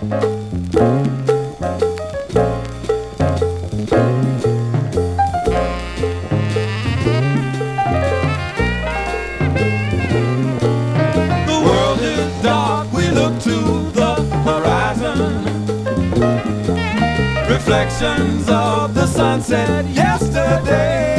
The world is dark, we look to the horizon. Reflections of the sunset yesterday.